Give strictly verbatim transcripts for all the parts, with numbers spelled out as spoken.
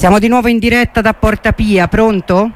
Siamo di nuovo in diretta da Porta Pia, pronto?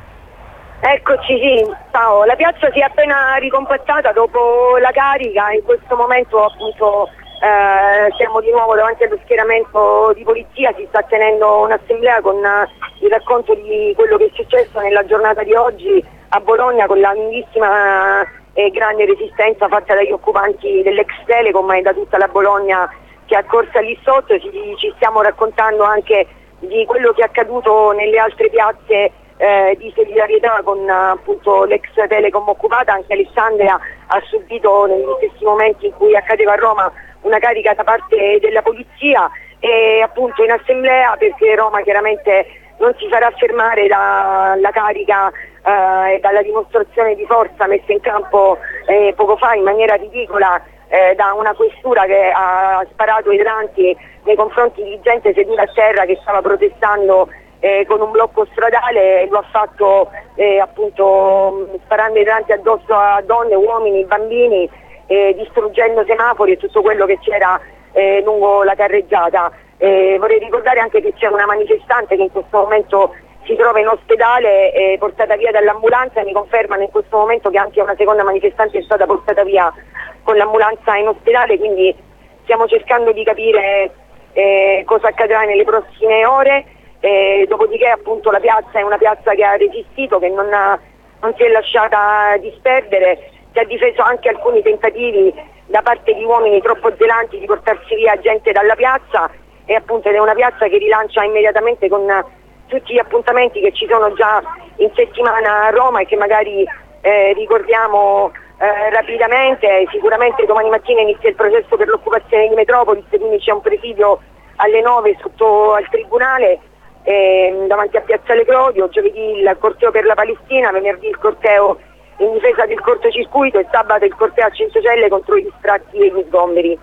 Eccoci, sì, ciao. La piazza si è appena ricompattata dopo la carica, in questo momento appunto eh, siamo di nuovo davanti allo schieramento di polizia, si sta tenendo un'assemblea con uh, il racconto di quello che è successo nella giornata di oggi a Bologna con la lunghissima e grande resistenza fatta dagli occupanti dell'ex Telecom e da tutta la Bologna che è accorsa lì sotto. Ci, ci stiamo raccontando anche di quello che è accaduto nelle altre piazze eh, di solidarietà con appunto l'ex Telecom occupata. Anche Alessandria ha subito negli stessi momenti in cui accadeva a Roma una carica da parte della polizia e appunto in assemblea, perché Roma chiaramente non si farà fermare dalla carica eh, e dalla dimostrazione di forza messa in campo eh, poco fa in maniera ridicola eh, da una questura che ha sparato idranti nei confronti di gente seduta a terra che stava protestando eh, con un blocco stradale, e lo ha fatto eh, appunto sparando idranti addosso a donne, uomini, bambini, eh, distruggendo semafori e tutto quello che c'era eh, lungo la carreggiata. Eh, vorrei ricordare anche che c'è una manifestante che in questo momento si trova in ospedale, eh, portata via dall'ambulanza. Mi confermano in questo momento che anche una seconda manifestante è stata portata via con l'ambulanza in ospedale, quindi stiamo cercando di capire eh, cosa accadrà nelle prossime ore. Eh, dopodiché appunto la piazza è una piazza che ha resistito, che non, ha, non si è lasciata disperdere, si è difeso anche alcuni tentativi da parte di uomini troppo zelanti di portarsi via gente dalla piazza, e appunto ed è una piazza che rilancia immediatamente con tutti gli appuntamenti che ci sono già in settimana a Roma e che magari eh, ricordiamo eh, rapidamente. Sicuramente domani mattina inizia il processo per l'occupazione di Metropolis, quindi c'è un presidio alle nove sotto al Tribunale eh, davanti a Piazzale Clodio, giovedì il corteo per la Palestina, venerdì il corteo in difesa del cortocircuito e sabato il corteo a Centocelle contro i distratti e gli sgomberi.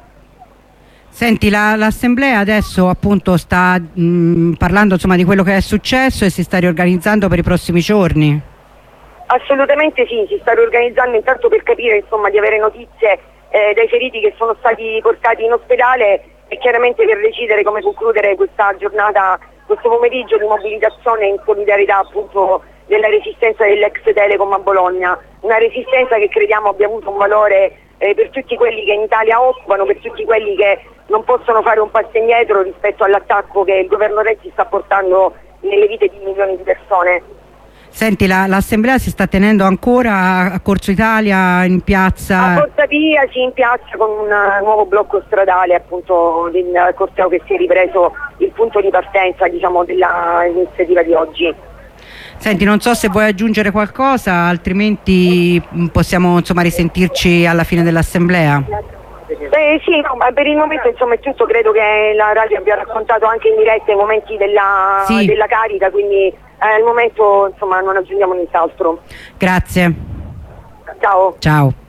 Senti, l'assemblea adesso appunto sta mh, parlando insomma di quello che è successo e si sta riorganizzando per i prossimi giorni? Assolutamente sì, si sta riorganizzando intanto per capire insomma di avere notizie eh, dai feriti che sono stati portati in ospedale e chiaramente per decidere come concludere questa giornata, questo pomeriggio di mobilitazione in solidarietà appunto della resistenza dell'ex Telecom a Bologna, una resistenza che crediamo abbia avuto un valore eh, per tutti quelli che in Italia occupano, per tutti quelli che non possono fare un passo indietro rispetto all'attacco che il governo Renzi sta portando nelle vite di milioni di persone. Senti, l'assemblea la si sta tenendo ancora a Corso Italia, in piazza? A Porta Pia, sì, in piazza con un nuovo blocco stradale, appunto del corteo che si è ripreso il punto di partenza, diciamo, dell'iniziativa di oggi. Senti, non so se vuoi aggiungere qualcosa, altrimenti possiamo insomma risentirci alla fine dell'assemblea. Beh, sì, no, ma per il momento insomma è tutto. Credo che la radio abbia raccontato anche in diretta i momenti della, sì. della carica, quindi eh, al momento insomma non aggiungiamo nient'altro. Grazie. Ciao. Ciao.